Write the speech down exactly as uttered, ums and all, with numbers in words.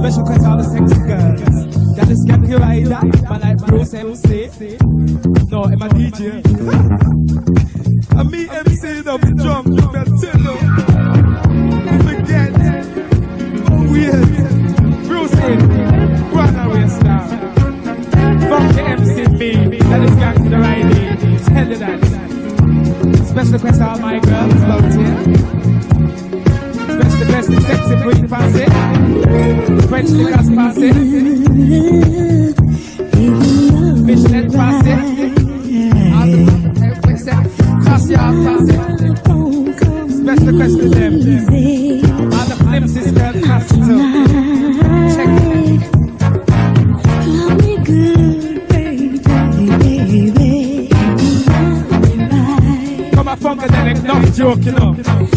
Special request all the sexy girls. That is Skanky Rider, my like Bruce M C. No, I'm a D J. And me M C of the drum, Beltillo. Forget. Weird. Bruce M. Runaway star. Fuck the M C B. That is Skanky Rider. Tell you that. Special request all my girls out here. Special request the sexy queen passy. French liquors passy. Michelin passy. All the Cassia passy. Special request to them. All the flimsy girls passy too. Check it. Love me good, baby, baby. Come on, funkadelic, no joke, you know.